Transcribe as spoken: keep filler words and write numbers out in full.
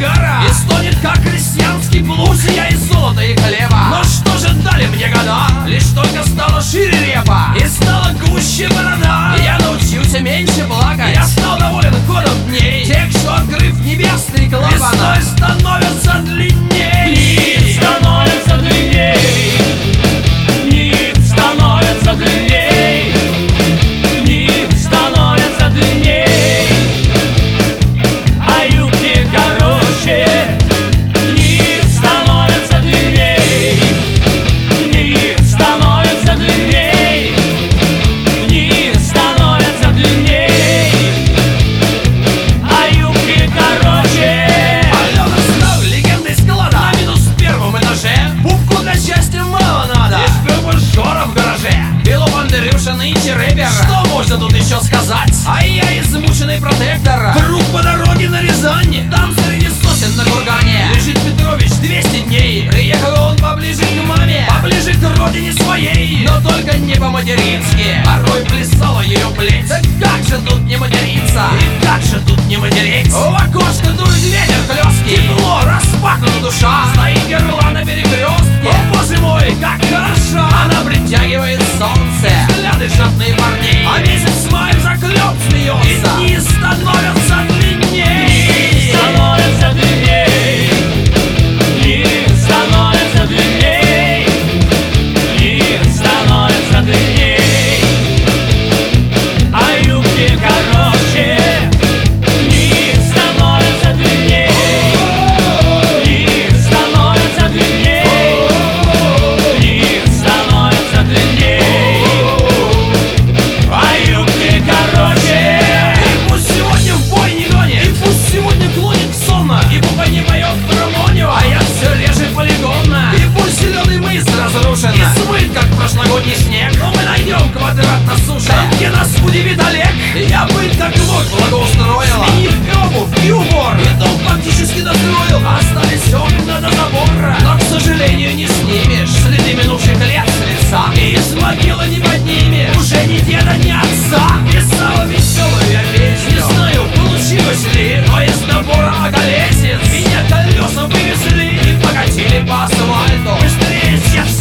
Ниагара и стонет, как крестьянский блуз. Я из золота и хлеба, но что же дали мне года? Лишь только стала шире репа и стала гуще борода. Я научился меньше плакать, я стал доволен ходом дней тех, что, открыв небесный клапан, весной становятся длинней. Дни становятся длинней, дни становятся длинней, дни становятся длинней, а юбки короче. Дни становятся длинней, дни становятся длинней, дни становятся длинней, а юбки короче. Алена Став, легенда из склада, на минус первом этаже. Пупку для счастья мало надо, и шпионажера в гараже. Бело Бондарюша нынче рэпер, что можно тут еще сказать? А я измученный протектор, вдруг по дороге на Рязань. Там среди сосен на кургане лежит Петрович двести дней. Приехал он поближе к маме, поближе к родине своей, но только не по-матерински. Порой плясала ее плеть. Да как же тут не материться, и как же тут не материть? В окошко дует ветер хлесткий, тепло, распахнута душа. Стоит герла на перекрестке, о боже мой, как хороша. Она притягивает солнце, взгляды жадные парней, а месяц май заклеп смеется, и дни становятся длинней. Становятся длинней, дни становятся длинней, дни становятся длинней, а юбки короче. Дни становятся длинней, дни становятся длинней, дни становятся длинней, а юбки короче. И пусть сегодня в бой не гонит, и пусть сегодня клонит к сонно, и бубой не поет гармонию, а я все реже полигонно. И пусть зеленый мыс разрушен и смыт, как прошлогодний снег, но мы найдем квадрат на суше, там, где нас удивит Олег. Я быть как мог благоустроил, сменив и обувь, и убор, и дом фактически достроил. Остались окна до забора, но, к сожалению, не снимешь следы минувших лет с лица, и из могилы не поднимешь уже ни деда, ни отца. Писала веселую я песню, не знаю, получилось ли, но из набора околесец меня колеса вывезли и покатили по асфальту быстрее всех